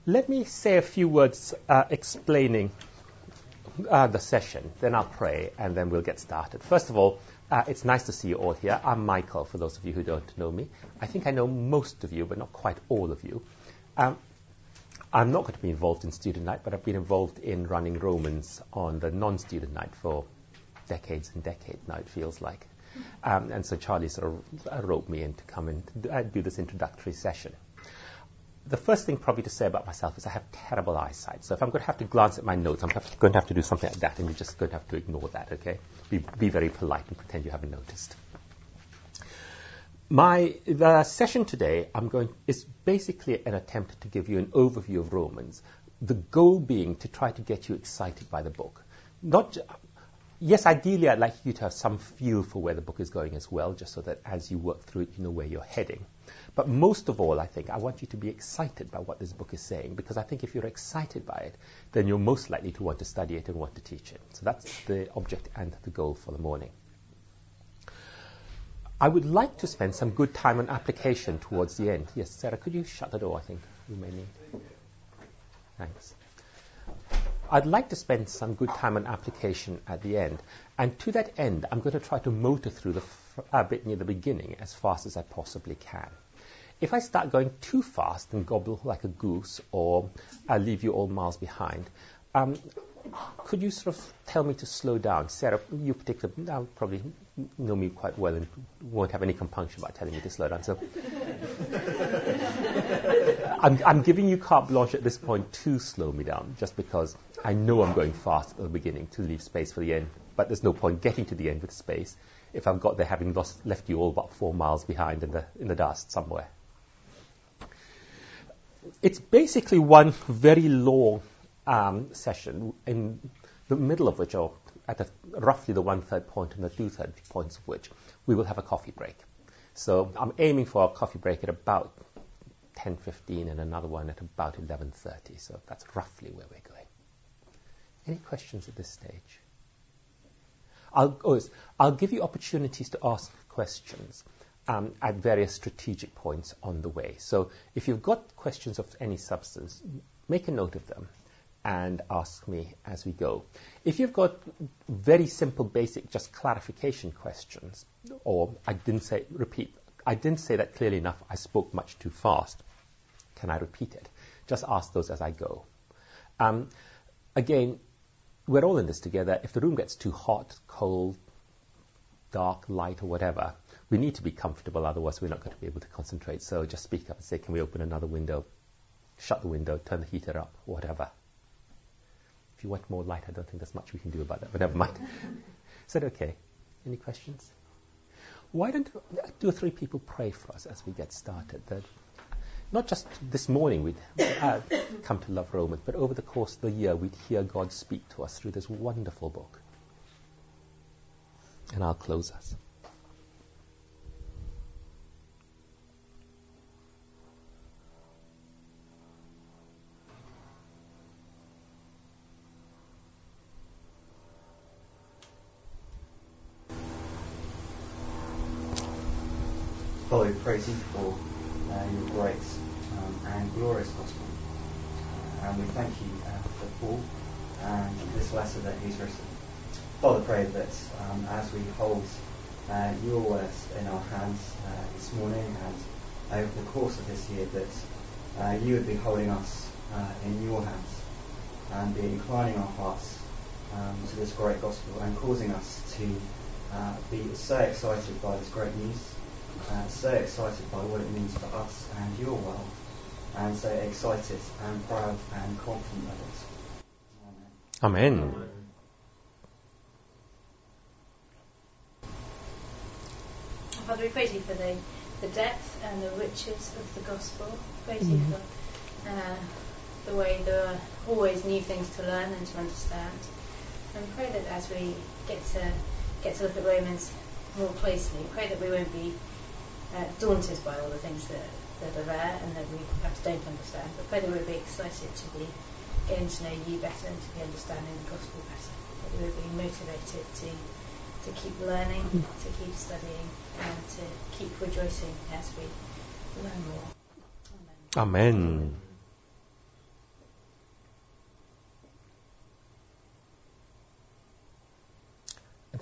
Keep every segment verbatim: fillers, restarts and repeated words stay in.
Let me say a few words uh, explaining uh, the session, then I'll pray, and then we'll get started. First of all, uh, it's nice to see you all here. I'm Michael, for those of you who don't know me. I think I know most of you, but not quite all of you. Um, I'm not going to be involved in student night, but I've been involved in running Romans on the non-student night for decades and decades now, it feels like. Um, and so Charlie sort of roped me in to come and do this introductory session. The first thing probably to say about myself is I have terrible eyesight. So if I'm going to have to glance at my notes, I'm going to have to do something like that, and you're just going to have to ignore that, okay? Be, be very polite and pretend you haven't noticed. My the session today I'm going is basically an attempt to give you an overview of Romans, the goal being to try to get you excited by the book. Not Yes, ideally I'd like you to have some feel for where the book is going as well, just so that as you work through it, you know where you're heading. But most of all, I think, I want you to be excited by what this book is saying, because I think if you're excited by it, then you're most likely to want to study it and want to teach it. So that's the object and the goal for the morning. I would like to spend some good time on application towards the end. Yes, Sarah, could you shut the door, I think you may need. Thanks. I'd like to spend some good time on application at the end. And to that end, I'm going to try to motor through the f- uh, bit near the beginning as fast as I possibly can. If I start going too fast and gobble like a goose, or I leave you all miles behind, um, could you sort of tell me to slow down? Sarah, you particularly uh, probably know me quite well and won't have any compunction about telling me to slow down. So I'm, I'm giving you carte blanche at this point to slow me down, just because I know I'm going fast at the beginning to leave space for the end. But there's no point getting to the end with space if I've got there having lost, left you all about four miles behind in the in the dust somewhere. It's basically one very long um, session, in the middle of which, or at the, roughly the one-third point and the two-third points of which, we will have a coffee break. So I'm aiming for a coffee break at about ten fifteen and another one at about eleven thirty. So that's roughly where we're going. Any questions at this stage? I'll, oh, I'll give you opportunities to ask questions um, at various strategic points on the way. So if you've got questions of any substance, make a note of them and ask me as we go. If you've got very simple, basic, just clarification questions, or I didn't say, repeat, I didn't say that clearly enough, I spoke much too fast, can I repeat it? Just ask those as I go. Um, again, we're all in this together. If the room gets too hot, cold, dark, light, or whatever, we need to be comfortable, otherwise we're not going to be able to concentrate. So just speak up and say, can we open another window? Shut the window, turn the heater up, whatever. If you want more light, I don't think there's much we can do about that, but never mind. Is that okay? Any questions? Why don't two or three people pray for us as we get started? That not just this morning we'd uh, come to love Romans, but over the course of the year we'd hear God speak to us through this wonderful book. And I'll close us. Father, we praise you for uh, your grace um, and glorious gospel. Uh, and we thank you uh, for Paul and this letter that he's written. Father, pray that um, as we hold uh, your words in our hands uh, this morning and over the course of this year, that uh, you would be holding us uh, in your hands and be inclining our hearts um, to this great gospel and causing us to uh, be so excited by this great news. Uh, so excited by what it means for us and your world, and so excited and proud and confident of it. Amen. Amen. Father, we praise you for the, the depth and the riches of the gospel. Praise mm-hmm. you for uh, the way there are always new things to learn and to understand. And pray that as we get to get to look at Romans more closely, pray that we won't be Uh, daunted by all the things that, that are there and that we perhaps don't understand, but pray that we'll be excited to be getting to know you better and to be understanding the gospel better, that we will be motivated to to keep learning, to keep studying, and to keep rejoicing as we learn more. Amen. Amen.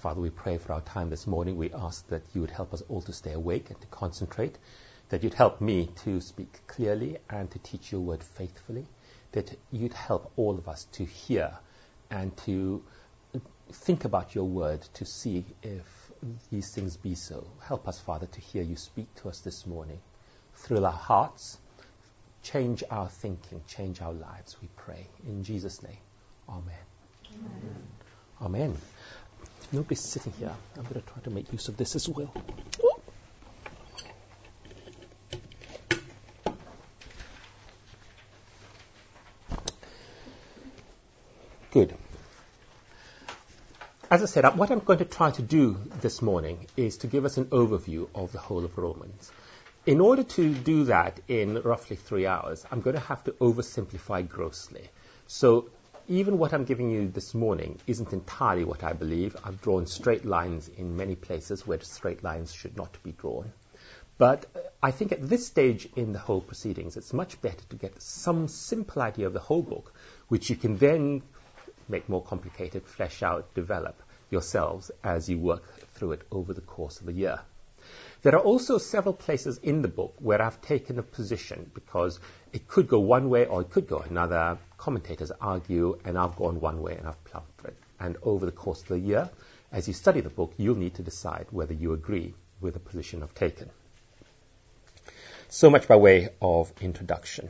Father, we pray for our time this morning. We ask that you would help us all to stay awake and to concentrate, that you'd help me to speak clearly and to teach your word faithfully, that you'd help all of us to hear and to think about your word, to see if these things be so. Help us, Father, to hear you speak to us this morning. Thrill our hearts, change our thinking, change our lives, we pray. In Jesus' name, amen. Amen. Amen. Nobody's sitting here. I'm going to try to make use of this as well. Good. As I said, what I'm going to try to do this morning is to give us an overview of the whole of Romans. In order to do that in roughly three hours, I'm going to have to oversimplify grossly. So even what I'm giving you this morning isn't entirely what I believe. I've drawn straight lines in many places where straight lines should not be drawn. But I think at this stage in the whole proceedings, it's much better to get some simple idea of the whole book, which you can then make more complicated, flesh out, develop yourselves as you work through it over the course of the year. There are also several places in the book where I've taken a position because it could go one way or it could go another. Commentators argue, and I've gone one way and I've plumped for it. And over the course of the year, as you study the book, you'll need to decide whether you agree with the position I've taken. So much by way of introduction.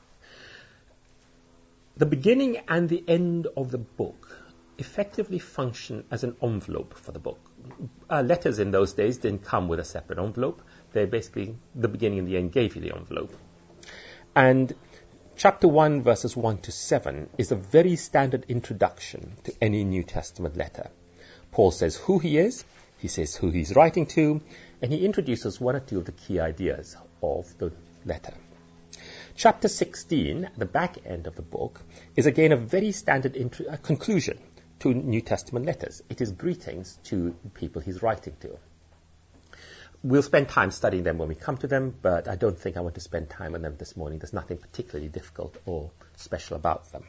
The beginning and the end of the book effectively function as an envelope for the book. Uh, letters in those days didn't come with a separate envelope. They basically, the beginning and the end gave you the envelope. And chapter one, verses one to seven, is a very standard introduction to any New Testament letter. Paul says who he is, he says who he's writing to, and he introduces one or two of the key ideas of the letter. Chapter sixteen, at the back end of the book, is again a very standard intro- uh, conclusion to New Testament letters. It is greetings to people he's writing to. We'll spend time studying them when we come to them, but I don't think I want to spend time on them this morning. There's nothing particularly difficult or special about them.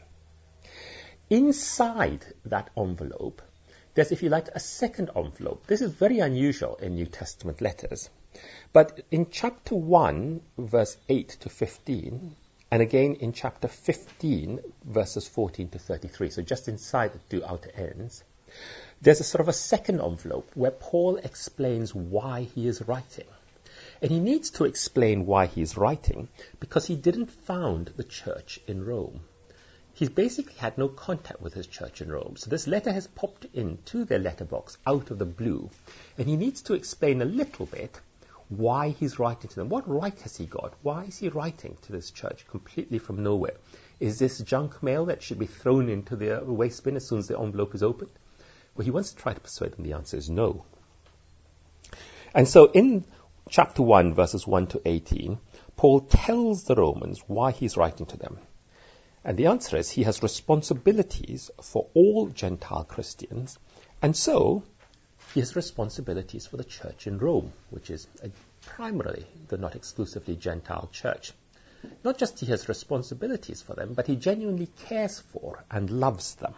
Inside that envelope, there's, if you like, a second envelope. This is very unusual in New Testament letters. But in chapter one, verse eight to fifteen, and again in chapter fifteen, verses fourteen to thirty-three, so just inside the two outer ends, there's a sort of a second envelope where Paul explains why he is writing. And he needs to explain why he is writing because he didn't found the church in Rome. He basically had no contact with his church in Rome. So this letter has popped into their letterbox out of the blue. And he needs to explain a little bit why he's writing to them. What right has he got? Why is he writing to this church completely from nowhere? Is this junk mail that should be thrown into the waste bin as soon as the envelope is opened? Well, he wants to try to persuade them the answer is no. And so in chapter one, verses one to eighteen, Paul tells the Romans why he's writing to them. And the answer is he has responsibilities for all Gentile Christians, and so he has responsibilities for the church in Rome, which is a, primarily, though not exclusively, Gentile church. Not just he has responsibilities for them, but he genuinely cares for and loves them.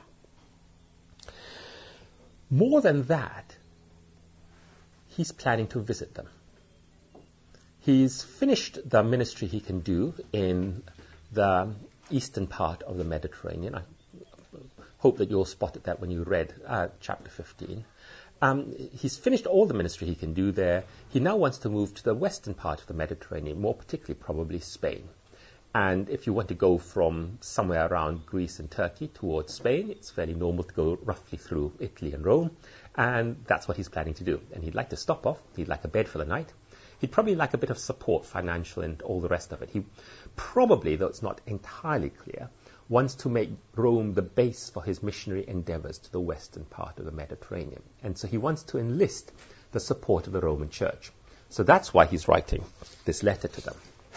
More than that, he's planning to visit them. He's finished the ministry he can do in the eastern part of the Mediterranean. I hope that you all spotted that when you read uh, chapter fifteen. Um, he's finished all the ministry he can do there. He now wants to move to the western part of the Mediterranean, more particularly probably Spain. And if you want to go from somewhere around Greece and Turkey towards Spain, it's fairly normal to go roughly through Italy and Rome. And that's what he's planning to do. And he'd like to stop off. He'd like a bed for the night. He'd probably like a bit of support, financial and all the rest of it. He probably, though it's not entirely clear, wants to make Rome the base for his missionary endeavors to the western part of the Mediterranean. And so he wants to enlist the support of the Roman Church. So that's why he's writing this letter to them.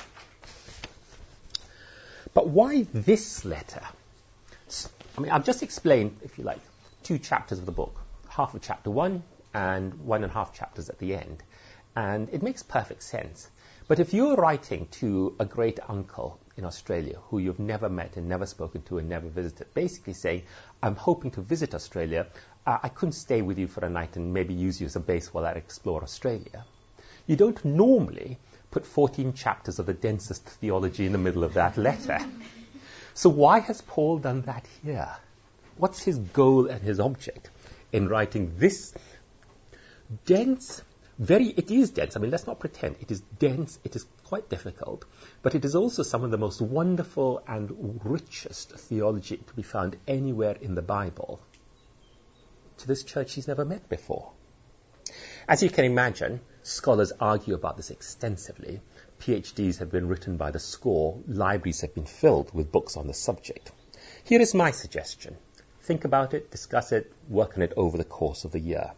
But why this letter? I mean, I've just explained, if you like, two chapters of the book, half of chapter one and one and a half chapters at the end. And it makes perfect sense. But if you're writing to a great uncle in Australia who you've never met and never spoken to and never visited, basically saying, I'm hoping to visit Australia, uh, I couldn't stay with you for a night and maybe use you as a base while I explore Australia, you don't normally put fourteen chapters of the densest theology in the middle of that letter. So why has Paul done that here? What's his goal and his object in writing this dense, very, it is dense, I mean, let's not pretend, it is dense, it is quite difficult, but it is also some of the most wonderful and richest theology to be found anywhere in the Bible, to this church he's never met before. As you can imagine, scholars argue about this extensively. PhDs have been written by the score. Libraries have been filled with books on the subject. Here is my suggestion. Think about it, discuss it, work on it over the course of the year.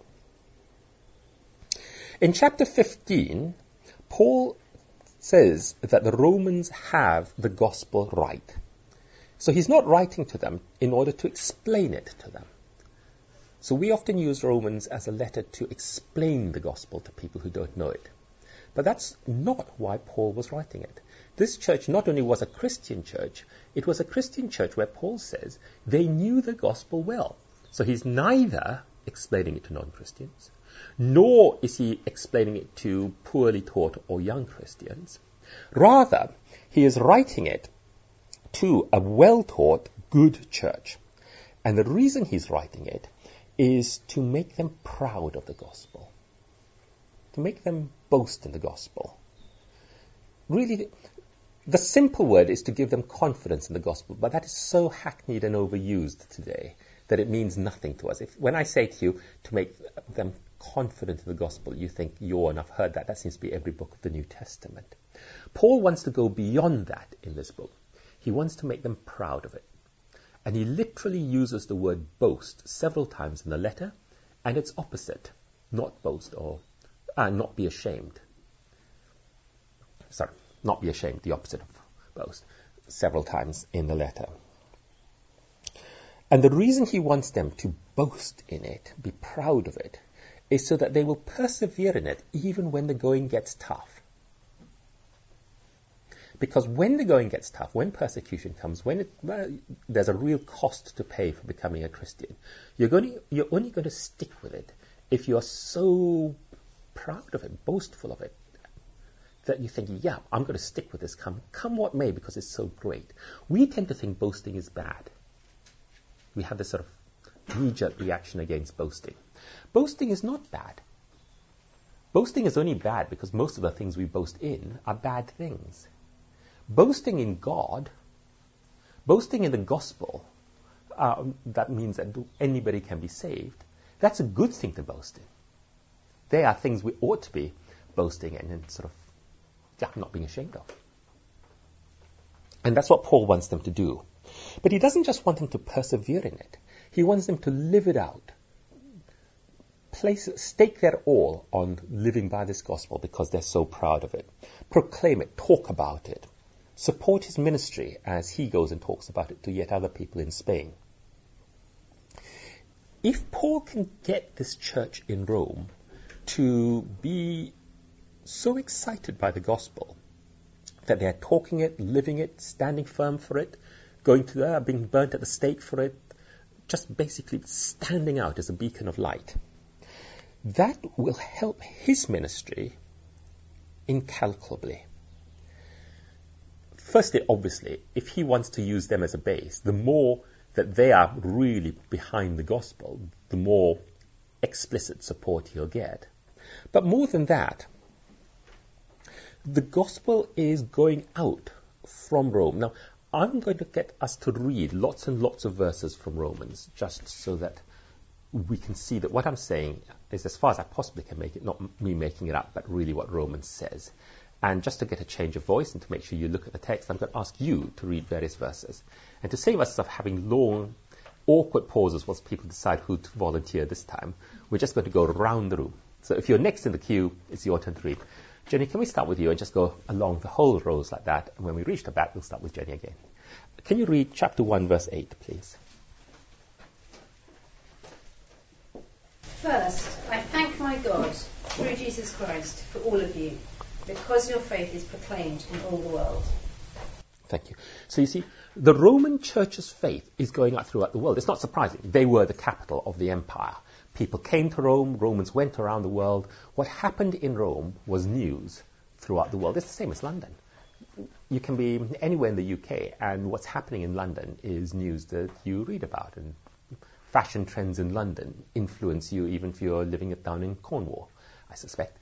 In chapter fifteen, Paul says that the Romans have the gospel right. So he's not writing to them in order to explain it to them. So we often use Romans as a letter to explain the gospel to people who don't know it. But that's not why Paul was writing it. This church not only was a Christian church, it was a Christian church where Paul says they knew the gospel well. So he's neither explaining it to non-Christians, nor is he explaining it to poorly taught or young Christians. Rather, he is writing it to a well-taught, good church. And the reason he's writing it is to make them proud of the gospel, to make them boast in the gospel. Really, the simple word is to give them confidence in the gospel, but that is so hackneyed and overused today that it means nothing to us. If, when I say to you to make them confident in the gospel, you think, yawn, and I've heard that. That seems to be every book of the New Testament. Paul wants to go beyond that in this book. He wants to make them proud of it. And he literally uses the word boast several times in the letter, and its opposite, not boast or uh, not be ashamed. Sorry, not be ashamed, the opposite of boast, several times in the letter. And the reason he wants them to boast in it, be proud of it, is so that they will persevere in it even when the going gets tough. Because when the going gets tough, when persecution comes, when it, well, there's a real cost to pay for becoming a Christian, you're, going to, you're only going to stick with it if you're so proud of it, boastful of it, that you think, yeah, I'm going to stick with this, come, come what may, because it's so great. We tend to think boasting is bad. We have this sort of knee-jerk reaction against boasting. Boasting is not bad. Boasting is only bad because most of the things we boast in are bad things. Boasting in God, boasting in the gospel, um, that means that anybody can be saved. That's a good thing to boast in. They are things we ought to be boasting in and sort of yeah, not being ashamed of. And that's what Paul wants them to do. But he doesn't just want them to persevere in it. He wants them to live it out. Place, stake their all on living by this gospel because they're so proud of it. Proclaim it, talk about it. Support his ministry as he goes and talks about it to yet other people in Spain. If Paul can get this church in Rome to be so excited by the gospel that they're talking it, living it, standing firm for it, going to there, being burnt at the stake for it, just basically standing out as a beacon of light, that will help his ministry incalculably. Firstly, obviously, if he wants to use them as a base, the more that they are really behind the gospel, the more explicit support he'll get. But more than that, the gospel is going out from Rome. Now, I'm going to get us to read lots and lots of verses from Romans, just so that we can see that what I'm saying is as far as I possibly can make it, not me making it up, but really what Romans says. And just to get a change of voice and to make sure you look at the text, I'm going to ask you to read various verses. And to save us of having long, awkward pauses whilst people decide who to volunteer this time, we're just going to go around the room. So if you're next in the queue, it's your turn to read. Jenny, can we start with you and just go along the whole rows like that? And when we reach the back, we'll start with Jenny again. Can you read chapter one, verse eight, please? First, I thank my God through Jesus Christ for all of you, because your faith is proclaimed in all the world. Thank you. So you see, the Roman Church's faith is going out throughout the world. It's not surprising. They were the capital of the empire. People came to Rome. Romans went around the world. What happened in Rome was news throughout the world. It's the same as London. You can be anywhere in the U K, and what's happening in London is news that you read about. And fashion trends in London influence you even if you're living it down in Cornwall, I suspect.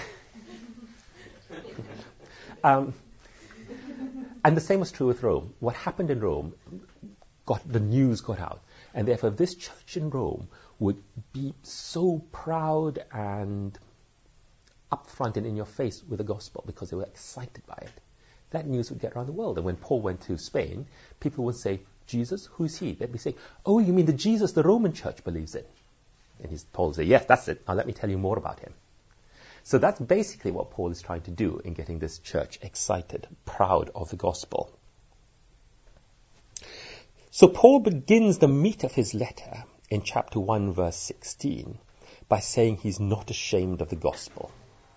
um, and the same was true with Rome. What happened in Rome, got the news got out. And therefore, this church in Rome would be so proud and upfront and in your face with the gospel because they were excited by it. That news would get around the world. And when Paul went to Spain, people would say, Jesus, who's he? They'd be saying, oh, you mean the Jesus the Roman church believes in? And he's, Paul would say, yes, that's it. Now let me tell you more about him. So that's basically what Paul is trying to do in getting this church excited, proud of the gospel. So Paul begins the meat of his letter in chapter one, verse sixteen, by saying he's not ashamed of the gospel.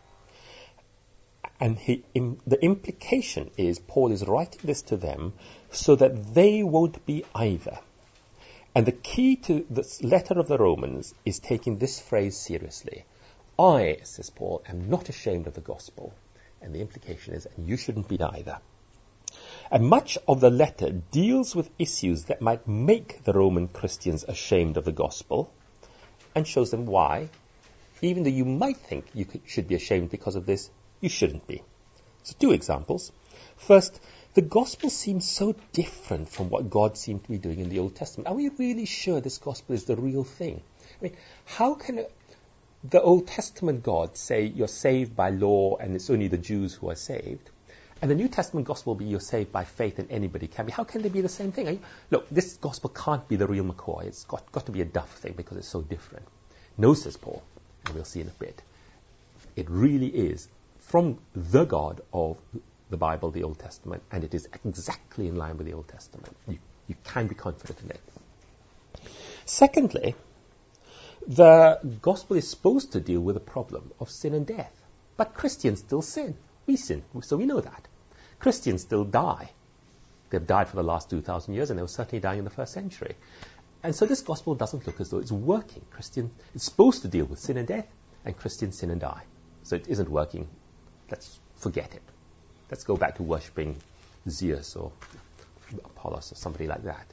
And he, in, the implication is Paul is writing this to them so that they won't be either. And the key to this letter of the Romans is taking this phrase seriously. I, says Paul, am not ashamed of the gospel. And the implication is, and you shouldn't be either. And much of the letter deals with issues that might make the Roman Christians ashamed of the gospel and shows them why, even though you might think you could, should be ashamed because of this, you shouldn't be. So two examples. First, the gospel seems so different from what God seemed to be doing in the Old Testament. Are we really sure this gospel is the real thing? I mean, how can the Old Testament God say you're saved by law and it's only the Jews who are saved? And the New Testament gospel will be you're saved by faith and anybody can be. How can they be the same thing? I mean, look, this gospel can't be the real McCoy. It's got, got to be a Duff thing because it's so different. No, says Paul, and we'll see in a bit. It really is from the God of the Bible, the Old Testament, and it is exactly in line with the Old Testament. You, you can be confident in it. Secondly, the gospel is supposed to deal with the problem of sin and death. But Christians still sin. We sin, so we know that. Christians still die. They've died for the last two thousand years, and they were certainly dying in the first century. And so this gospel doesn't look as though it's working. Christian, it's supposed to deal with sin and death, and Christians sin and die. So it isn't working. Let's forget it. Let's go back to worshipping Zeus or Apollos or somebody like that.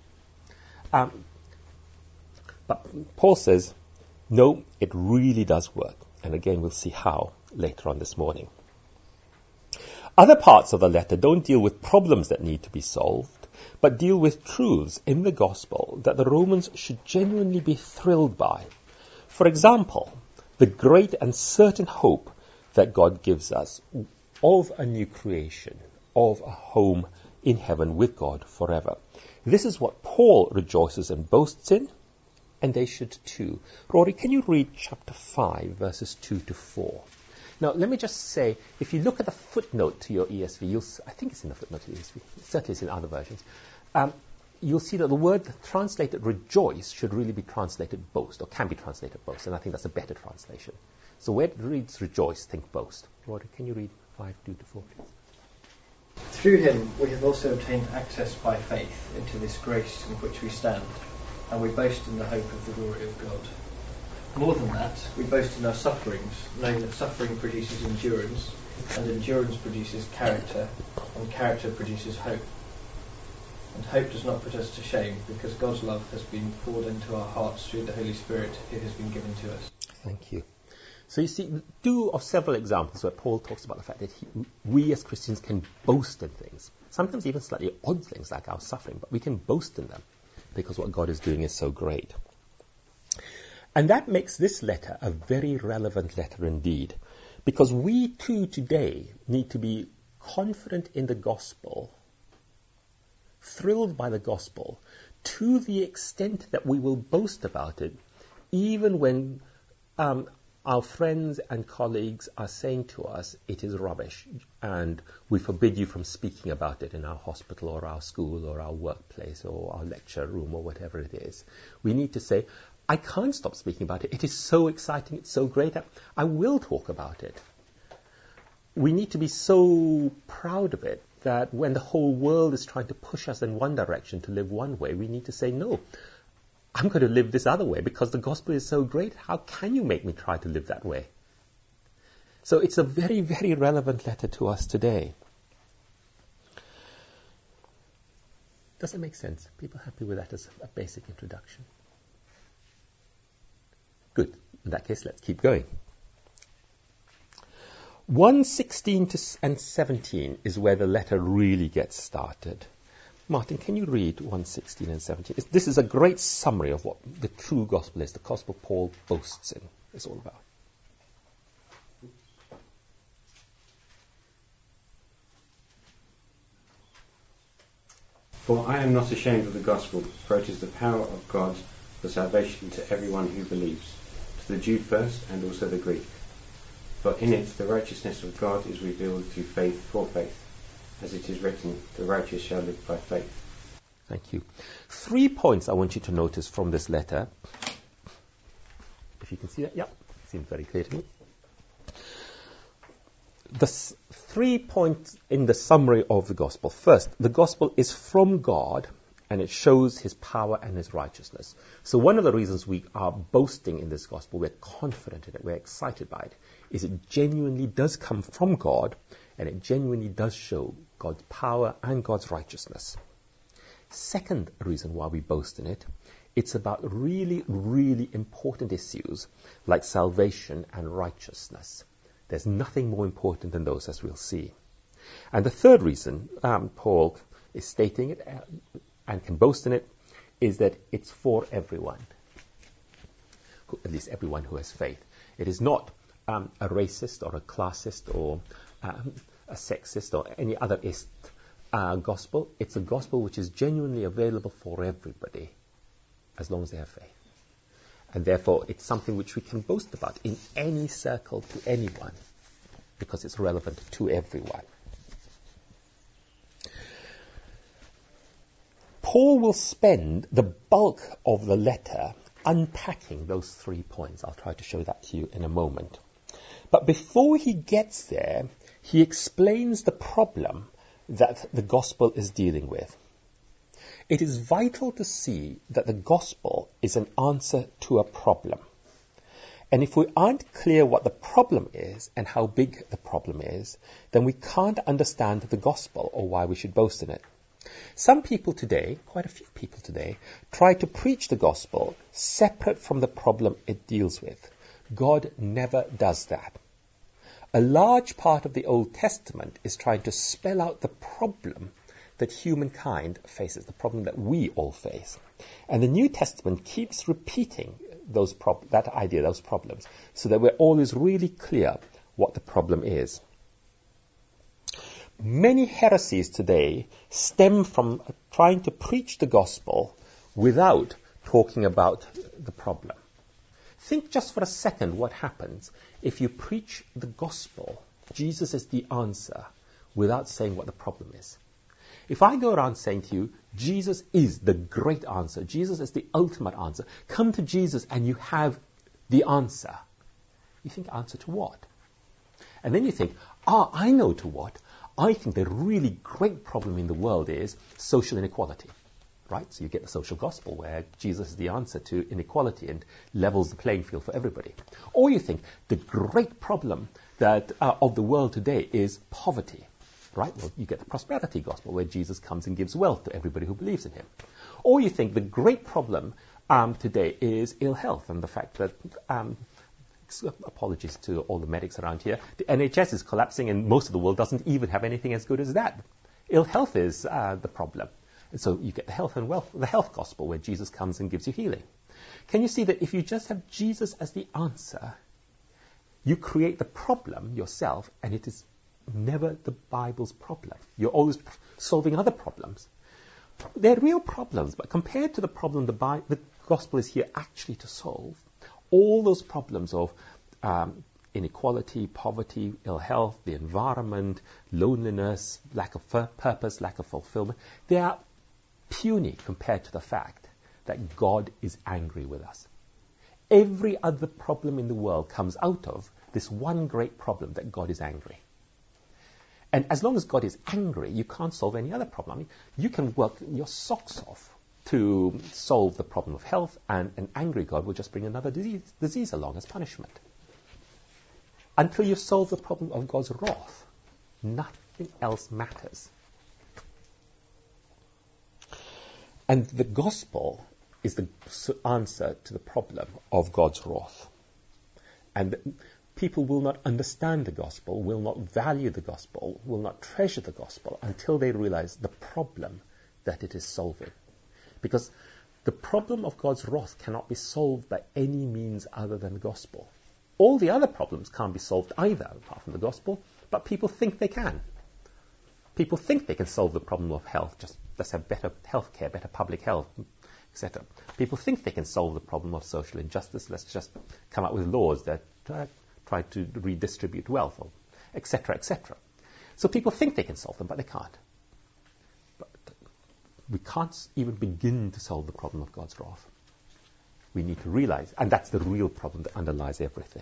Um, but Paul says, no, it really does work. And again, we'll see how later on this morning. Other parts of the letter don't deal with problems that need to be solved, but deal with truths in the gospel that the Romans should genuinely be thrilled by. For example, the great and certain hope that God gives us of a new creation, of a home in heaven with God forever. This is what Paul rejoices and boasts in, and they should too. Rory, can you read chapter five, verses two to four? Now, let me just say, if you look at the footnote to your E S V, you'll, I think it's in the footnote to the E S V, certainly it's in other versions, um, you'll see that the word translated rejoice should really be translated boast, or can be translated boast, and I think that's a better translation. So where it reads rejoice, think boast. Rory, can you read five, two to four, please? Through him we have also obtained access by faith into this grace in which we stand, and we boast in the hope of the glory of God. More than that, we boast in our sufferings, knowing that suffering produces endurance, and endurance produces character, and character produces hope. And hope does not put us to shame, because God's love has been poured into our hearts through the Holy Spirit who has been given to us. Thank you. So you see, two of several examples where Paul talks about the fact that he, we as Christians can boast in things, sometimes even slightly odd things like our suffering, but we can boast in them because what God is doing is so great. And that makes this letter a very relevant letter indeed, because we too today need to be confident in the gospel, thrilled by the gospel, to the extent that we will boast about it, even when um, our friends and colleagues are saying to us, it is rubbish, and we forbid you from speaking about it in our hospital or our school or our workplace or our lecture room or whatever it is. We need to say, I can't stop speaking about it. It is so exciting. It's so great. I will talk about it. we need to be so proud of it that when the whole world is trying to push us in one direction to live one way, we need to say, no, I'm going to live this other way because the gospel is so great. How can you make me try to live that way? So it's a very, very relevant letter to us today. Does it make sense? People happy with that as a basic introduction? Good. In that case, let's keep going. one sixteen to and seventeen is where the letter really gets started. Martin, can you read one sixteen and seventeen? This is a great summary of what the true gospel is, the gospel Paul boasts in. It's all about. For I am not ashamed of the gospel, for it is the power of God for salvation to everyone who believes, to the Jew first and also the Greek. For in it the righteousness of God is revealed through faith for faith, as it is written, the righteous shall live by faith. Thank you. Three points I want you to notice from this letter. If you can see that, yeah, seems very clear to me. The s- three points in the summary of the gospel. First, the gospel is from God and it shows his power and his righteousness. So one of the reasons we are boasting in this gospel, we're confident in it, we're excited by it, is it genuinely does come from God and it genuinely does show God's power and God's righteousness. Second reason why we boast in it, it's about really, really important issues like salvation and righteousness. There's nothing more important than those, as we'll see. And the third reason um, Paul is stating it uh, and can boast in it is that it's for everyone, who, at least everyone who has faith. It is not um, a racist or a classist or um, a sexist or any other ist uh, gospel. It's a gospel which is genuinely available for everybody as long as they have faith. And therefore, it's something which we can boast about in any circle to anyone because it's relevant to everyone. Paul will spend the bulk of the letter unpacking those three points. I'll try to show that to you in a moment. But before he gets there, he explains the problem that the gospel is dealing with. It is vital to see that the gospel is an answer to a problem. And if we aren't clear what the problem is and how big the problem is, then we can't understand the gospel or why we should boast in it. Some people today, quite a few people today, try to preach the gospel separate from the problem it deals with. God never does that. A large part of the Old Testament is trying to spell out the problem that humankind faces, the problem that we all face. And the New Testament keeps repeating those prob- that idea, those problems, so that we're always really clear what the problem is. Many heresies today stem from trying to preach the gospel without talking about the problem. Think just for a second what happens if you preach the gospel, Jesus is the answer, without saying what the problem is. If I go around saying to you, Jesus is the great answer, Jesus is the ultimate answer, come to Jesus and you have the answer. You think, answer to what? And then you think, ah, I know to what. I think the really great problem in the world is social inequality. Right? So you get the social gospel where Jesus is the answer to inequality and levels the playing field for everybody. Or you think the great problem that uh, of the world today is poverty. Right? Well, you get the prosperity gospel where Jesus comes and gives wealth to everybody who believes in him. Or you think the great problem um, today is ill health and the fact that, um, apologies to all the medics around here, the N H S is collapsing and most of the world doesn't even have anything as good as that. Ill health is uh, the problem. And so you get the health and wealth, the health gospel where Jesus comes and gives you healing. Can you see that if you just have Jesus as the answer, you create the problem yourself and it is never the Bible's problem. You're always solving other problems. They're real problems, but compared to the problem the, Bi- the gospel is here actually to solve, all those problems of um, inequality, poverty, ill health, the environment, loneliness, lack of f- purpose, lack of fulfillment, they are puny compared to the fact that God is angry with us. Every other problem in the world comes out of this one great problem that God is angry. And as long as God is angry, you can't solve any other problem. I mean, you can work your socks off to solve the problem of health, and an angry God will just bring another disease, disease along as punishment. Until you solve the problem of God's wrath, nothing else matters. And the gospel is the answer to the problem of God's wrath. And people will not understand the gospel, will not value the gospel, will not treasure the gospel until they realize the problem that it is solving. Because the problem of God's wrath cannot be solved by any means other than the gospel. All the other problems can't be solved either, apart from the gospel, but people think they can. People think they can solve the problem of health, just let's have better health care, better public health, et cetera. People think they can solve the problem of social injustice, let's just come up with laws that uh, try to redistribute wealth, or et cetera, et cetera. So people think they can solve them, but they can't. But we can't even begin to solve the problem of God's wrath. We need to realize, and that's the real problem that underlies everything.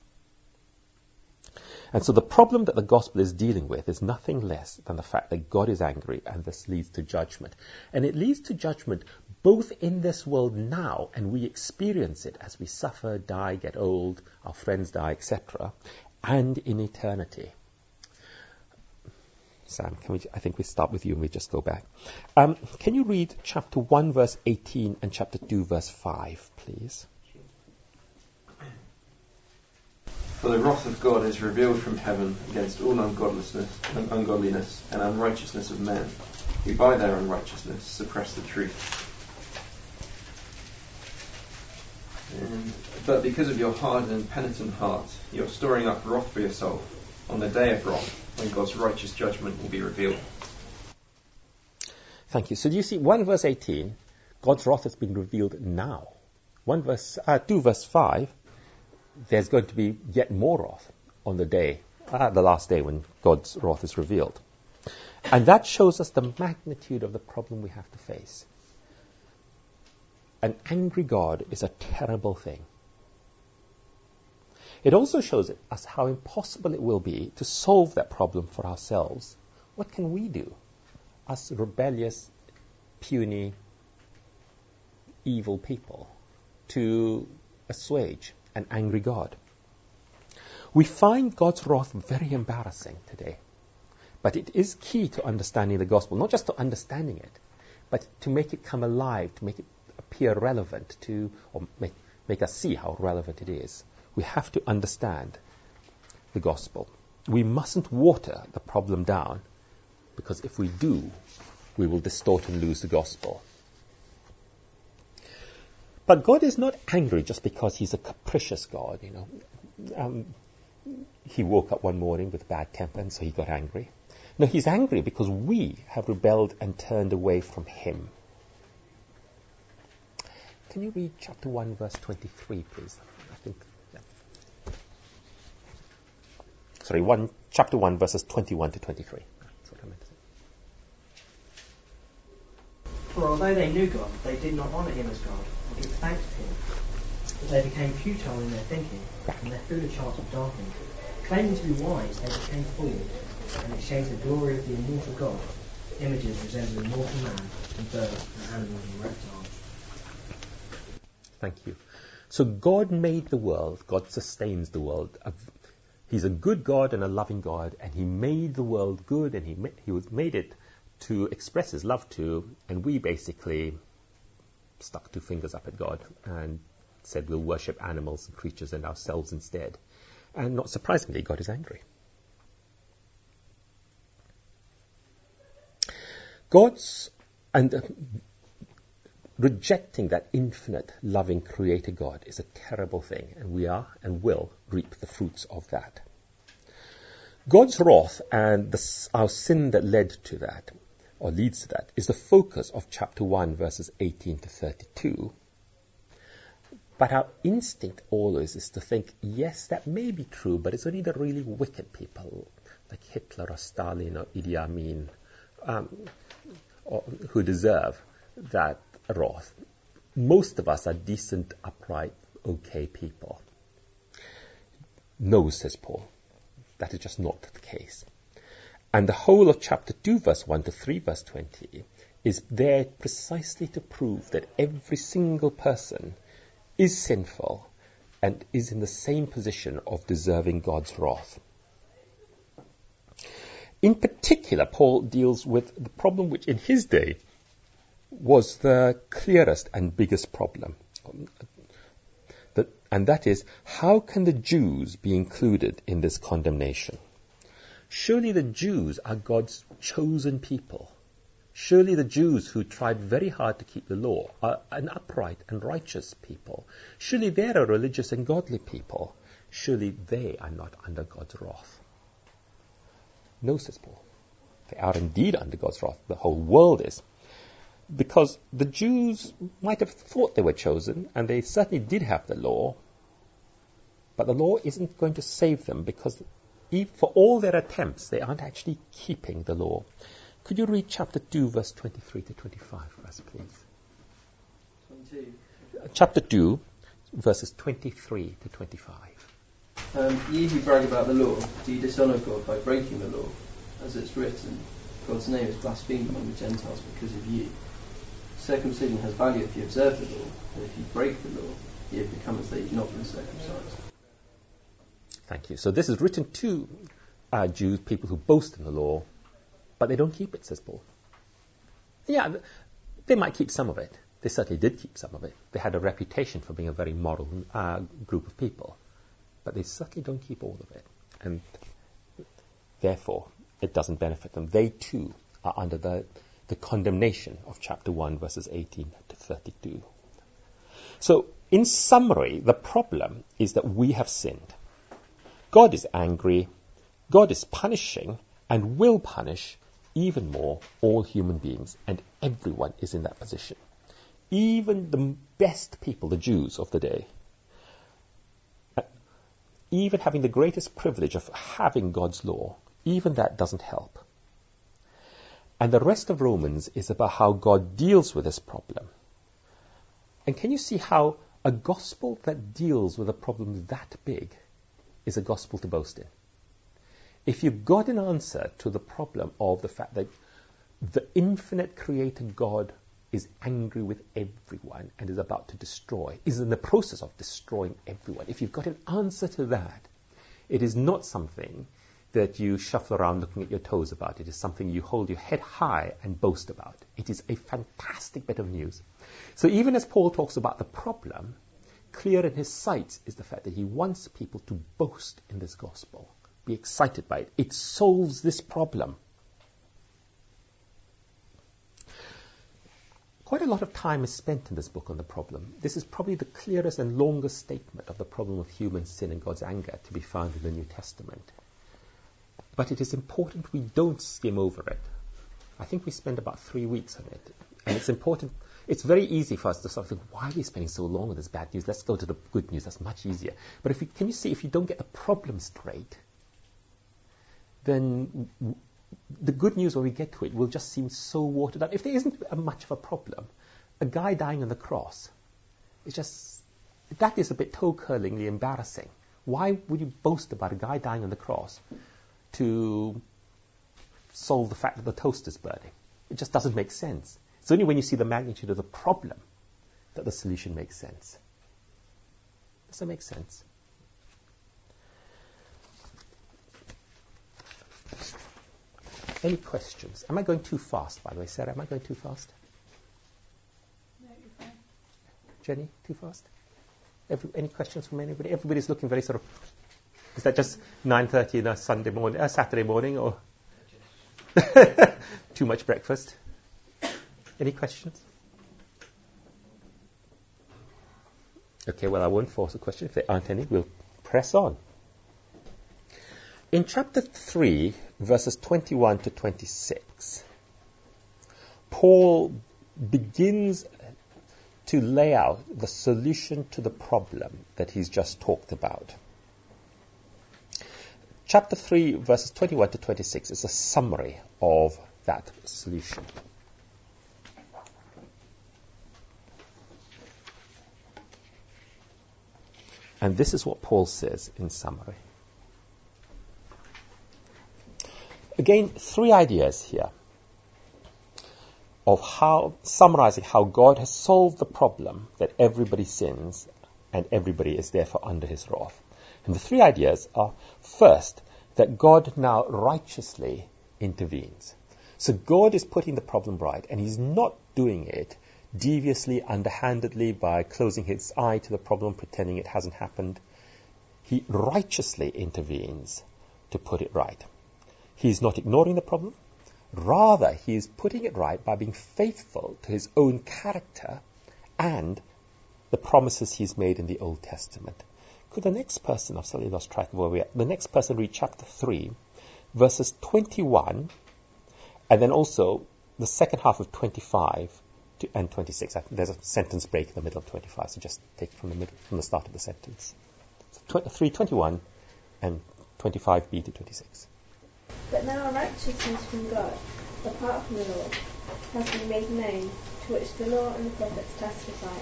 And so the problem that the gospel is dealing with is nothing less than the fact that God is angry, and this leads to judgment. And it leads to judgment both in this world now, and we experience it as we suffer, die, get old, our friends die, et cetera, and in eternity. Sam, can we, I think we start with you and we just go back. Um, can you read chapter one, verse eighteen, and chapter two, verse five, please? For the wrath of God is revealed from heaven against all ungodliness and ungodliness and unrighteousness of men, who by their unrighteousness suppress the truth. And, but because of your hard and penitent heart, you are storing up wrath for yourself on the day of wrath, when God's righteous judgment will be revealed. Thank you. So do you see, one verse eighteen, God's wrath has been revealed now. One verse, uh, two verse five, there's going to be yet more wrath on the day, uh, the last day when God's wrath is revealed. And that shows us the magnitude of the problem we have to face. An angry God is a terrible thing. It also shows us how impossible it will be to solve that problem for ourselves. What can we do? Us rebellious, puny, evil people, to assuage an angry God. We find God's wrath very embarrassing today. But it is key to understanding the gospel, not just to understanding it, but to make it come alive, to make it appear relevant, to or make, make us see how relevant it is. We have to understand the gospel. We mustn't water the problem down, because if we do, we will distort and lose the gospel. But God is not angry just because he's a capricious God, you know. Um, he woke up one morning with bad temper and so he got angry. No, he's angry because we have rebelled and turned away from him. Can you read chapter one, verse twenty-three, please? I think. Yeah. Sorry, one, chapter one, verses twenty-one to twenty-three. That's what I meant to say. For although they knew God, they did not honour him as God, or give thanks to him. But they became futile in their thinking, and their foolish hearts were darkened. Claiming to be wise, they became fools, and exchanged the glory of the immortal God, images resembling mortal man, and birds, and animals, and reptiles. Thank you. So God made the world, God sustains the world. He's a good God and a loving God, and he made the world good, and he ma- he was made it to express his love to, and we basically stuck two fingers up at God and said we'll worship animals and creatures and ourselves instead. And not surprisingly, God is angry. God's and uh, rejecting that infinite, loving creator God is a terrible thing, and we are and will reap the fruits of that. God's wrath and the, our sin that led to that, or leads to that, is the focus of chapter one, verses eighteen to thirty-two. But our instinct always is to think, yes, that may be true, but it's only the really wicked people, like Hitler or Stalin or Idi Amin, um, or, who deserve that wrath. Most of us are decent, upright, okay people. No, says Paul. That is just not the case. And the whole of chapter two, verse one to three, verse twenty, is there precisely to prove that every single person is sinful and is in the same position of deserving God's wrath. In particular, Paul deals with the problem which in his day was the clearest and biggest problem. That, and that is, how can the Jews be included in this condemnation? Surely the Jews are God's chosen people. Surely the Jews who tried very hard to keep the law are an upright and righteous people. Surely they are a religious and godly people. Surely they are not under God's wrath. No, says Paul. They are indeed under God's wrath. The whole world is. Because the Jews might have thought they were chosen, and they certainly did have the law, but the law isn't going to save them, because for all their attempts, they aren't actually keeping the law. Could you read chapter two, verse twenty-three to twenty-five for us, please? twenty-two. Chapter two, verses twenty-three to twenty-five. Um, ye who brag about the law, do you dishonour God by breaking the law? As it's written, God's name is blasphemed among the Gentiles because of you. Circumcision has value if you observe the law, but if you break the law, you have become as though you've not been circumcised. Thank you. So this is written to uh, Jews, people who boast in the law, but they don't keep it, says Paul. Yeah, they might keep some of it. They certainly did keep some of it. They had a reputation for being a very moral uh, group of people, but they certainly don't keep all of it. And therefore, it doesn't benefit them. They too are under the, the condemnation of chapter one, verses eighteen to thirty-two. So, in summary, the problem is that we have sinned. God is angry, God is punishing, and will punish even more all human beings, and everyone is in that position. Even the best people, the Jews of the day, even having the greatest privilege of having God's law, even that doesn't help. And the rest of Romans is about how God deals with this problem. And can you see how a gospel that deals with a problem that big is a gospel to boast in? If you've got an answer to the problem of the fact that the infinite creator God is angry with everyone and is about to destroy, is in the process of destroying everyone, if you've got an answer to that, it is not something that you shuffle around looking at your toes about. It is something you hold your head high and boast about. It is a fantastic bit of news. So even as Paul talks about the problem, clear in his sights is the fact that he wants people to boast in this gospel, be excited by it. It solves this problem. Quite a lot of time is spent in this book on the problem. This is probably the clearest and longest statement of the problem of human sin and God's anger to be found in the New Testament. But it is important we don't skim over it. I think we spend about three weeks on it. And it's important. It's very easy for us to sort of think, why are we spending so long on this bad news? Let's go to the good news. That's much easier. But if we, can you see, if you don't get the problem straight, then w- the good news when we get to it will just seem so watered down. If there isn't a much of a problem, a guy dying on the cross, it's just, that is a bit toe-curlingly embarrassing. Why would you boast about a guy dying on the cross to solve the fact that the toast is burning? It just doesn't make sense. It's only when you see the magnitude of the problem that the solution makes sense. Does that make sense? Any questions? Am I going too fast, by the way? Sarah, am I going too fast? No, you're fine. Jenny, too fast? Every, any questions from anybody? Everybody's looking very sort of... Is that just nine thirty on a Sunday morning, a Saturday morning, or too much breakfast? Any questions? Okay, well, I won't force a question. If there aren't any, we'll press on. In chapter three, verses twenty-one to twenty-six, Paul begins to lay out the solution to the problem that he's just talked about. Chapter three, verses twenty-one to twenty-six is a summary of that solution. And this is what Paul says in summary. again, three ideas here of how, summarizing how God has solved the problem that everybody sins and everybody is therefore under his wrath. And the three ideas are, first, that God now righteously intervenes. So God is putting the problem right, and he's not doing it deviously, underhandedly, by closing his eye to the problem, pretending it hasn't happened. He righteously intervenes to put it right. He's not ignoring the problem. Rather, he is putting it right by being faithful to his own character and the promises he's made in the Old Testament. Could the next person, I've suddenly lost track of where we are, the next person read chapter three, verses twenty-one, and then also the second half of twenty-five to, and twenty-six. There's a sentence break in the middle of twenty-five, so just take it from the middle, from the start of the sentence. So three twenty-one and twenty-five b to twenty-six. But now a righteousness from God, apart from the law, has been made known, to which the law and the prophets testify.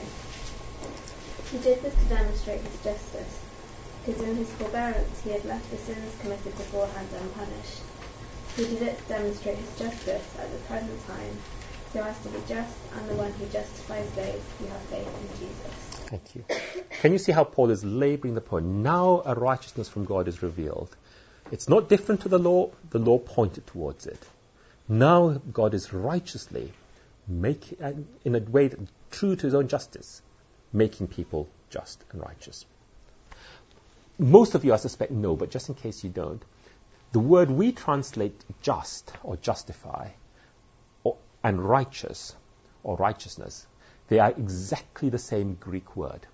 He did this to demonstrate his justice, because in his forbearance he had left the sins committed beforehand unpunished. He did it to demonstrate his justice at the present time, so as to be just and the one who justifies those who have faith in Jesus. Thank you. Can you see how Paul is laboring the point? Now a righteousness from God is revealed. It's not different to the law. The law pointed towards it. Now God is righteously, make, in a way that, true to his own justice, making people just and righteous. Most of you, I suspect, know, but just in case you don't, the word we translate just or justify or, and righteous or righteousness, they are exactly the same Greek word.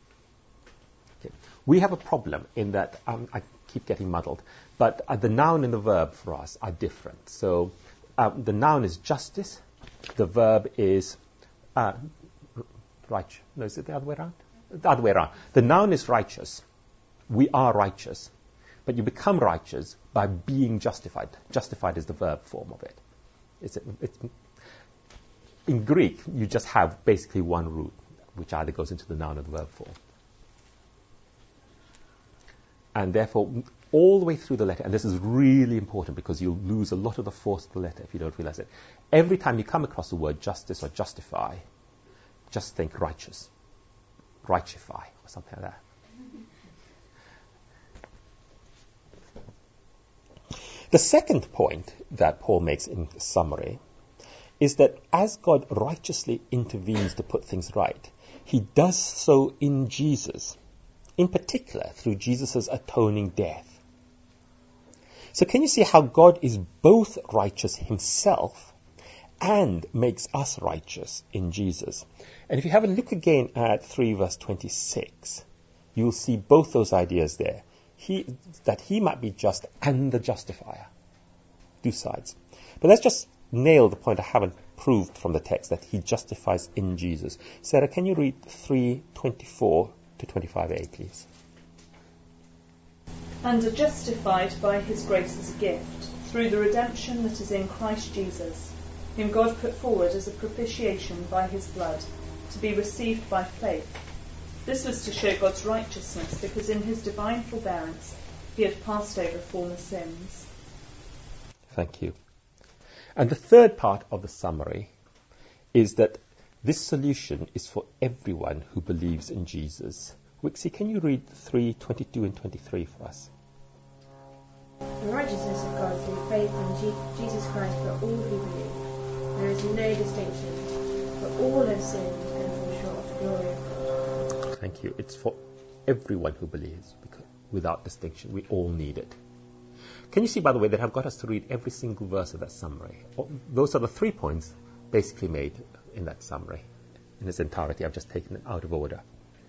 Okay. We have a problem in that, um, I keep getting muddled, but uh, the noun and the verb for us are different. So um, the noun is justice, the verb is uh, righteous. No, is it the other way around? The other way around. The noun is righteous. We are righteous. But you become righteous by being justified. Justified is the verb form of it. It's, it's, in Greek, you just have basically one root, which either goes into the noun or the verb form. And therefore, all the way through the letter, and this is really important because you'll lose a lot of the force of the letter if you don't realize it. Every time you come across the word justice or justify, just think righteous, righteify, or something like that. The second point that Paul makes in summary is that as God righteously intervenes to put things right, he does so in Jesus, in particular through Jesus' atoning death. So can you see how God is both righteous himself and makes us righteous in Jesus? And if you have a look again at three verse twenty-six, you will see both those ideas there. He, that he might be just and the justifier. Two sides. But let's just nail the point I haven't proved from the text, that he justifies in Jesus. Sarah, can you read three twenty-four to twenty-five a, please? And are justified by his grace as a gift, through the redemption that is in Christ Jesus, whom God put forward as a propitiation by his blood, to be received by faith. This was to show God's righteousness, because in his divine forbearance he had passed over former sins. Thank you. And the third part of the summary is that this solution is for everyone who believes in Jesus. Wixie, can you read three twenty-two and twenty-three for us? The righteousness of God through faith in G- Jesus Christ for all who believe. There is no distinction, for all have sinned and fall short of the glory of God. Thank you. It's for everyone who believes, because without distinction. We all need it. Can you see, by the way, that I've got us to read every single verse of that summary? Those are the three points basically made in that summary. In its entirety, I've just taken it out of order.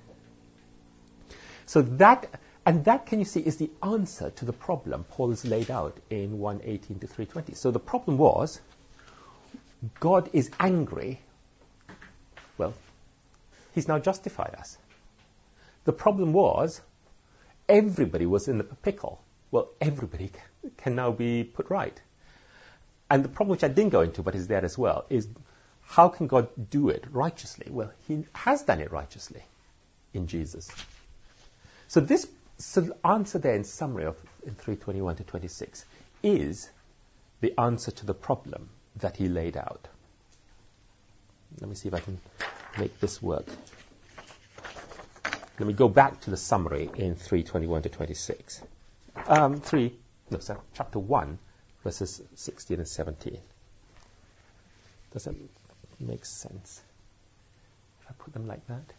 So that, and that, can you see, is the answer to the problem Paul has laid out in one eighteen to three twenty. So the problem was, God is angry. Well, he's now justified us. The problem was, everybody was in the pickle. Well, everybody can now be put right. And the problem, which I didn't go into, but is there as well, is how can God do it righteously? Well, he has done it righteously in Jesus. So this so answer there in summary of in three twenty-one to twenty-six is the answer to the problem that he laid out. Let me see if I can make this work. Let me go back to the summary in three twenty-one to twenty-six. Um, three, no, sorry, chapter one, verses sixteen and seventeen. Does that make sense? If I put them like that?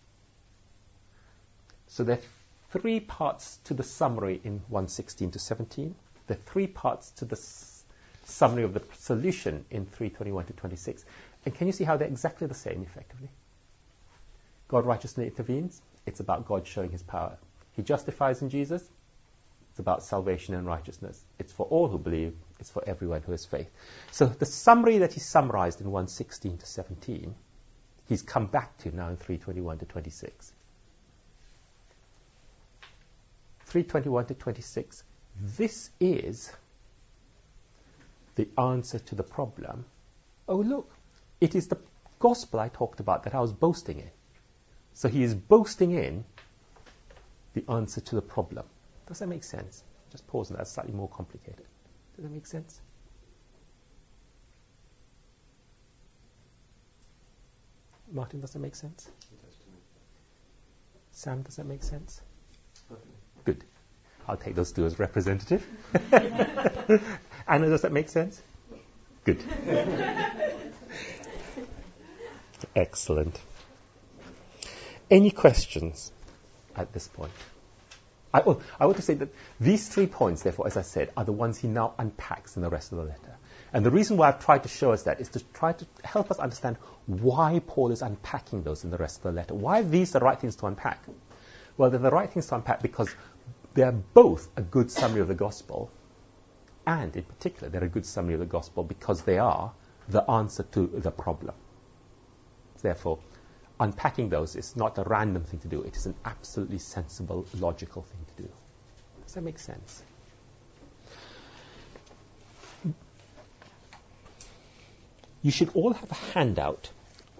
So there are three parts to the summary in one sixteen to seventeen. There are three parts to the s- summary of the solution in three twenty-one to twenty-six. And can you see how they're exactly the same, effectively? God righteously intervenes. It's about God showing his power. He justifies in Jesus. It's about salvation and righteousness. It's for all who believe. It's for everyone who has faith. So the summary that he summarized in one sixteen to seventeen, he's come back to now in three twenty-one to twenty-six. three twenty-one to twenty-six, this is the answer to the problem. Oh, look, it is the gospel I talked about that I was boasting in. So he is boasting in the answer to the problem. Does that make sense? Just pause on that. It's slightly more complicated. Does that make sense? Martin, does that make sense? Sam, does that make sense? Good. I'll take those two as representative. Anna, does that make sense? Good. Excellent. Any questions at this point? I, oh, I want to say that these three points, therefore, as I said, are the ones he now unpacks in the rest of the letter. And the reason why I've tried to show us that is to try to help us understand why Paul is unpacking those in the rest of the letter. Why are these the right things to unpack? Well, they're the right things to unpack because they're both a good summary of the gospel, and in particular, they're a good summary of the gospel because they are the answer to the problem. Therefore, unpacking those is not a random thing to do. It is an absolutely sensible, logical thing to do. Does that make sense? You should all have a handout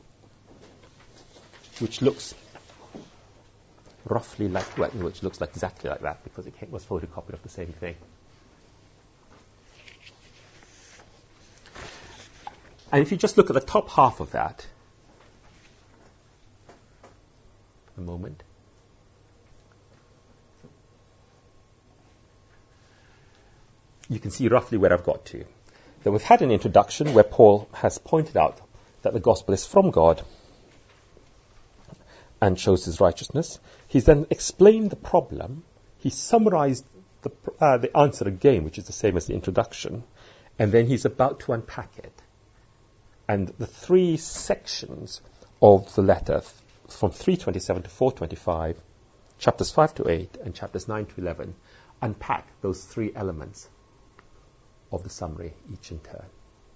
which looks roughly like, well, which looks like exactly like that because it was photocopied of the same thing. And if you just look at the top half of that, a moment. You can see roughly where I've got to. That we've had an introduction where Paul has pointed out that the gospel is from God and shows his righteousness. He's then explained the problem. He summarized the, uh, the answer again, which is the same as the introduction. And then he's about to unpack it. And the three sections of the letter, from three twenty-seven to four twenty-five, chapters five to eight, and chapters nine to eleven, unpack those three elements of the summary, each in turn.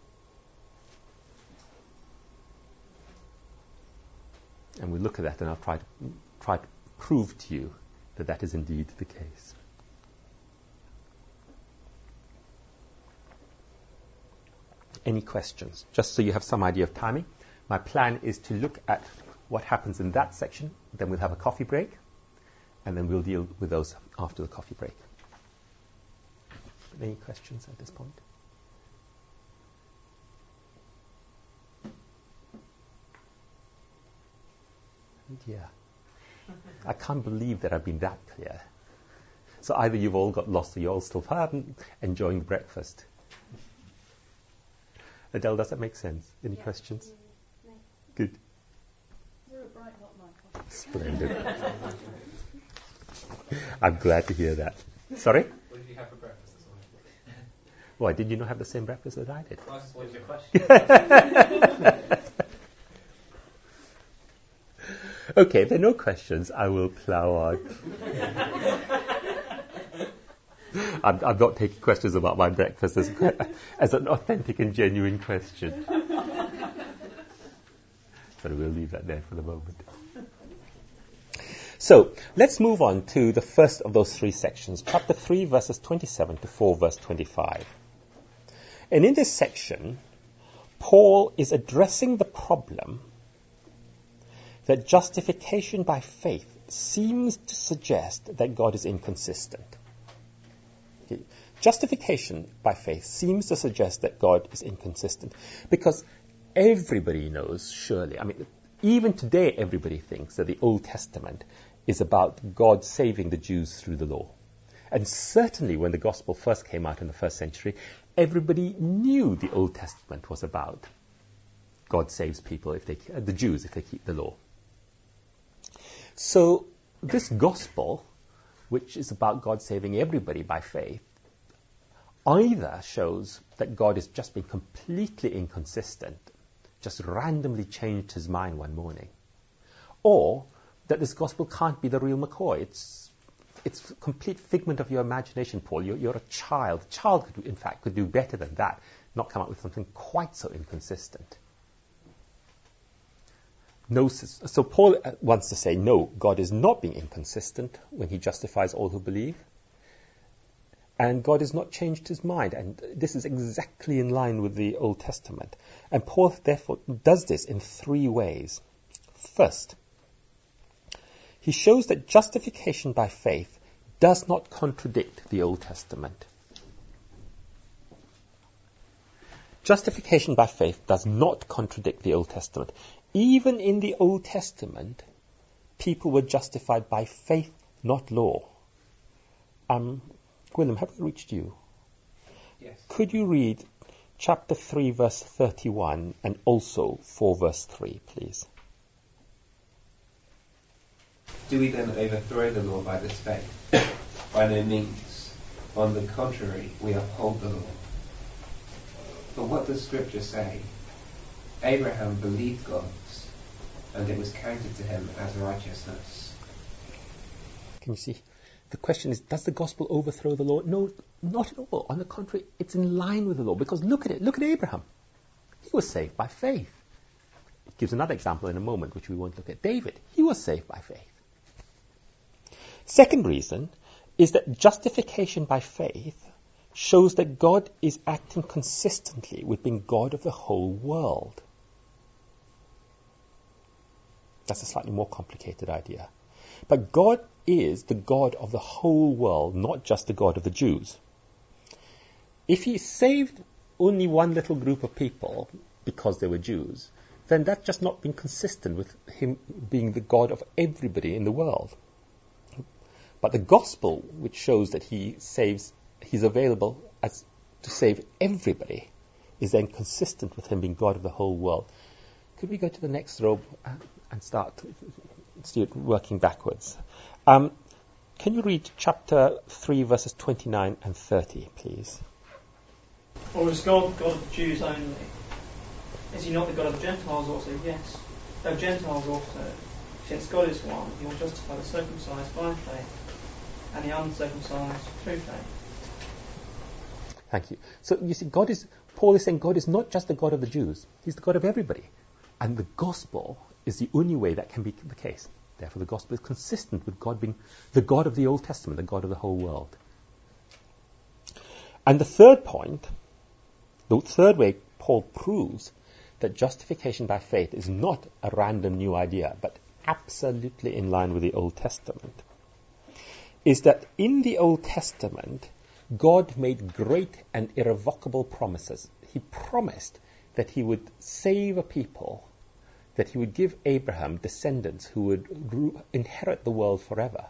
And we look at that, and I'll try to, try to prove to you that that is indeed the case. Any questions? Just so you have some idea of timing, my plan is to look at what happens in that section, then we'll have a coffee break, and then we'll deal with those after the coffee break. Any questions at this point? Yeah. I can't believe that I've been that clear. So either you've all got lost or you're all still um, enjoying the breakfast. Adele, does that make sense? Any yeah. questions? No. Good. You're a bright, hot light. Splendid. I'm glad to hear that. Sorry? What did you have for breakfast this morning? Why, did you not have the same breakfast that I did? What was your question? Okay, if there are no questions, I will plough on. I'm, I'm not taking questions about my breakfast as, as an authentic and genuine question. But we'll leave that there for the moment. So, let's move on to the first of those three sections, chapter three, verses twenty-seven to four, verse twenty-five. And in this section, Paul is addressing the problem that justification by faith seems to suggest that God is inconsistent. Okay. justification by faith seems to suggest that God is inconsistent, because everybody knows, surely, I mean, even today everybody thinks that the Old Testament is about God saving the Jews through the law. And certainly when the gospel first came out in the first century, everybody knew the Old Testament was about God saves people, if they, uh, the Jews, if they keep the law. So this gospel, which is about God saving everybody by faith, either shows that God has just been completely inconsistent, just randomly changed his mind one morning, or that this gospel can't be the real McCoy. It's it's a complete figment of your imagination, Paul. You're, you're a child. A child, could, in fact, could do better than that, not come up with something quite so inconsistent. No, so Paul wants to say, no, God is not being inconsistent when he justifies all who believe. And God has not changed his mind. And this is exactly in line with the Old Testament. And Paul, therefore, does this in three ways. First, he shows that justification by faith does not contradict the Old Testament. Justification by faith does not contradict the Old Testament. Even in the Old Testament, people were justified by faith, not law. Um, Gwilym, have we reached you? Yes. Could you read chapter three, verse thirty-one, and also four, verse three, please? Do we then overthrow the law by this faith? By no means. On the contrary, we uphold the law. For what does Scripture say? Abraham believed God, and it was counted to him as righteousness. Can you see? The question is, does the gospel overthrow the law? No, not at all. On the contrary, it's in line with the law. Because look at it. Look at Abraham. He was saved by faith. It gives another example in a moment, which we won't look at. David, he was saved by faith. Second reason is that justification by faith shows that God is acting consistently with being God of the whole world. That's a slightly more complicated idea. But God is the God of the whole world, not just the God of the Jews. If he saved only one little group of people because they were Jews, then that's just not being consistent with him being the God of everybody in the world. But the gospel, which shows that he saves, he's available as to save everybody, is then consistent with him being God of the whole world. Could we go to the next row and start start working backwards? Um, can you read chapter three, verses twenty-nine and thirty, please? Or is God God of the Jews only? Is he not the God of the Gentiles also? Yes. Though Gentiles also. Since God is one, he will justify the circumcised by faith, and the uncircumcised through faith. Thank you. So you see, God is, Paul is saying God is not just the God of the Jews. He's the God of everybody. And the gospel is the only way that can be the case. Therefore, the gospel is consistent with God being the God of the Old Testament, the God of the whole world. And the third point, the third way Paul proves that justification by faith is not a random new idea, but absolutely in line with the Old Testament, is that in the Old Testament, God made great and irrevocable promises. He promised that he would save a people, that he would give Abraham descendants who would ru- inherit the world forever.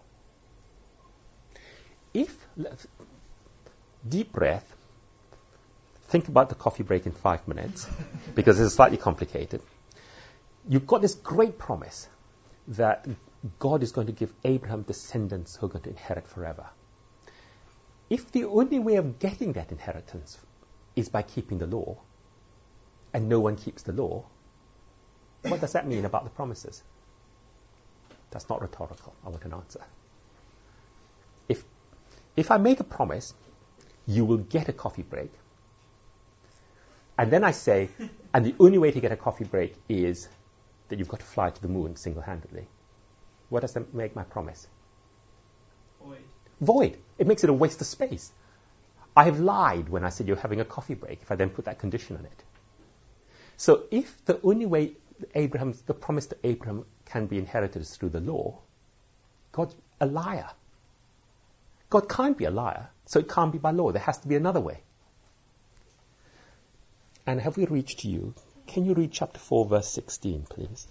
If, deep breath, think about the coffee break in five minutes, because it's slightly complicated. You've got this great promise that God is going to give Abraham descendants who are going to inherit forever. If the only way of getting that inheritance is by keeping the law, and no one keeps the law, what does that mean about the promises? That's not rhetorical. I want an answer. If, if I make a promise, you will get a coffee break, and then I say, and the only way to get a coffee break is that you've got to fly to the moon single-handedly, what does that make my promise? Void. Void. It makes it a waste of space. I have lied when I said you're having a coffee break if I then put that condition on it. So if the only way Abraham's, the promise to Abraham can be inherited is through the law, God's a liar. God can't be a liar, so it can't be by law. There has to be another way. And have we reached you? Can you read chapter four, verse sixteen, please?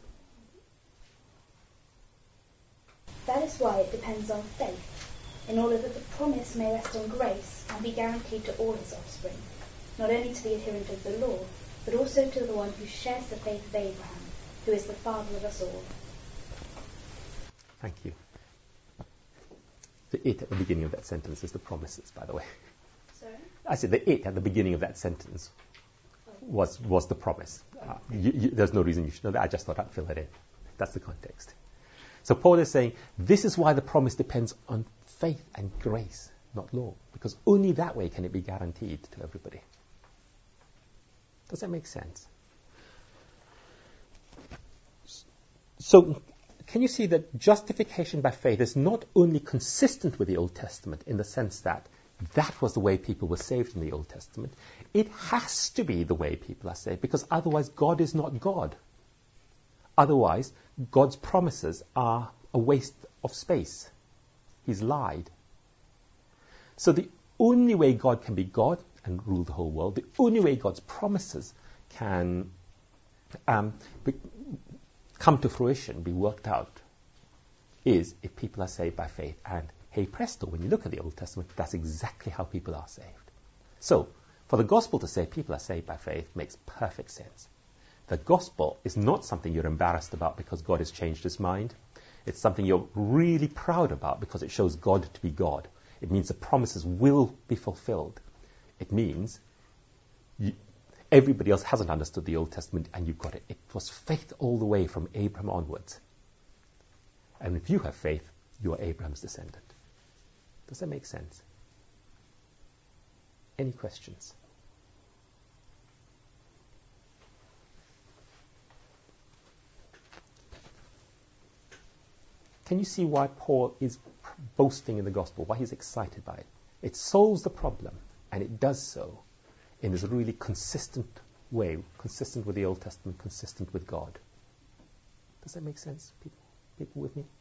That is why it depends on faith, in order that the promise may rest on grace and be guaranteed to all his offspring, not only to the adherent of the law, but also to the one who shares the faith of Abraham, who is the father of us all. Thank you. The it at the beginning of that sentence is the promises, by the way. Sorry? I said the it at the beginning of that sentence was was the promise. Uh, you, you, there's no reason you should know that. I just thought I'd fill it in. That's the context. So Paul is saying this is why the promise depends on faith and grace, not law, because only that way can it be guaranteed to everybody. Does that make sense? So can you see that justification by faith is not only consistent with the Old Testament in the sense that that was the way people were saved in the Old Testament. It has to be the way people are saved, because otherwise God is not God. Otherwise, God's promises are a waste of space. He's lied. So the only way God can be God and rule the whole world, the only way God's promises can um, be, come to fruition, be worked out, is if people are saved by faith. And hey presto, when you look at the Old Testament, that's exactly how people are saved. So, for the gospel to say people are saved by faith makes perfect sense. The gospel is not something you're embarrassed about because God has changed his mind. It's something you're really proud about because it shows God to be God. It means the promises will be fulfilled. It means you, everybody else hasn't understood the Old Testament and you've got it. It was faith all the way from Abraham onwards. And if you have faith, you are Abraham's descendant. Does that make sense? Any questions? Can you see why Paul is boasting in the gospel, why he's excited by it? It solves the problem, and it does so in this really consistent way, consistent with the Old Testament, consistent with God. Does that make sense, people? People with me?